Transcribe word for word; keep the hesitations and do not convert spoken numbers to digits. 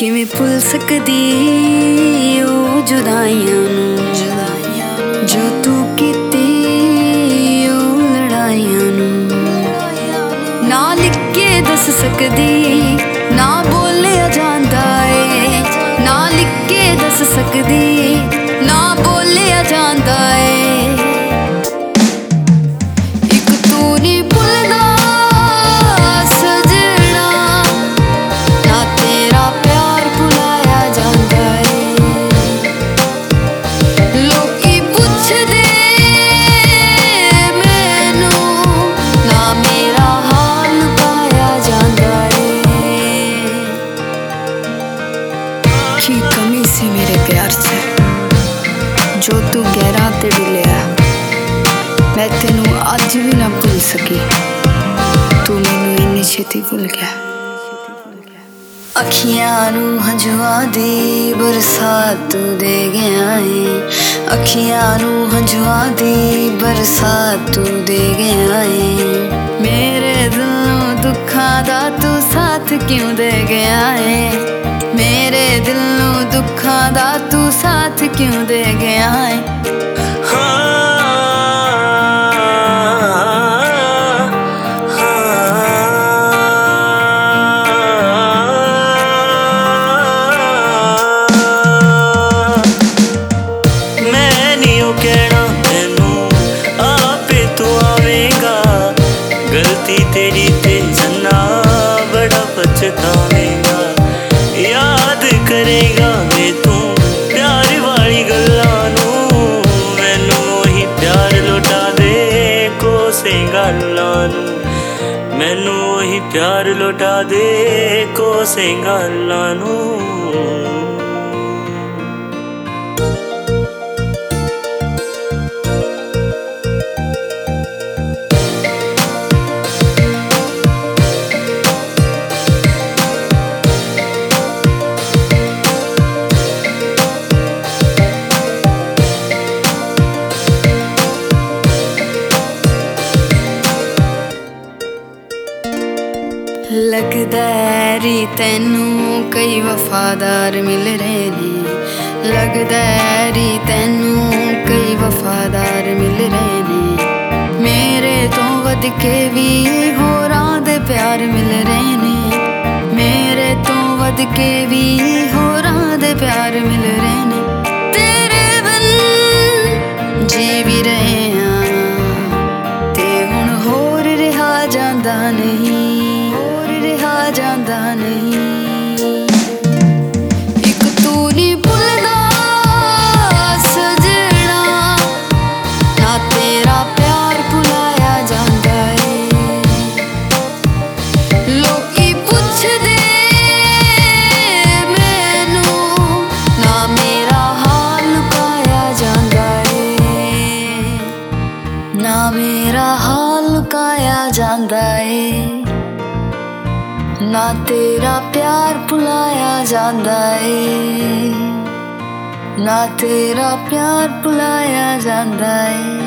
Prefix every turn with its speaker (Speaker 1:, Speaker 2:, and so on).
Speaker 1: किवें भुल सकदी ओ जुदाइयां नूं जो तू कीती ओ लड़ाइयां नूं ना लिख के दस सकदी ना बोलिया जांदा ए ना लिख के दस सकदी ना बोलिया जांदा ए की कमी सी मेरे प्यार से जो तू गहरा ते डुलिया मैं तेनू अज भी ना भूल सकी तू मैनू इन्नी छेती भूल गया। अखियां नू हंजुआ दी बरसात तू दे गया है अखियां नू हंजुआ दी बरसात तू दे गया है मेरे दिल नू दुखां दा तू साथ क्यों दे गया है मेरे दिल नू दुखां दा तू साथ क्यों दे गया है।
Speaker 2: मैं नहीं ओ कहना तेनू आपे तू आवेगा गलती तेरी ते जन्ना बड़ा पछतावेगा याद करेगा वे तू प्यार वाली गल्लां नू मैनू ही प्यार लौटा दे कोसे गल्लां नू मैनू ही प्यार लौटा दे कोसे गल्लां नू।
Speaker 1: लगदा है री तैनू कई वफादार मिल रहे ने लगदा है री तैनू कई वफादार मिल रहे ने मेरे तो वध के भी होरां दे प्यार मिल रहे ने मेरे तो वध के भी होरां दे प्यार मिल रहे ने तेरे बिन जी भी रहे हां ते हुण होर रहा जांदा नहीं जांदा नहीं इक तू नहीं भुलदा सजना ना तेरा प्यार भुलाया जांदा है लोकी पुछदे मैनू ना मेरा हाल लुकाया जांदा है ना मेरा हाल लुकाया जांदा है ना तेरा प्यार भुलाया जांदा है ना तेरा प्यार भुलाया जांदा है।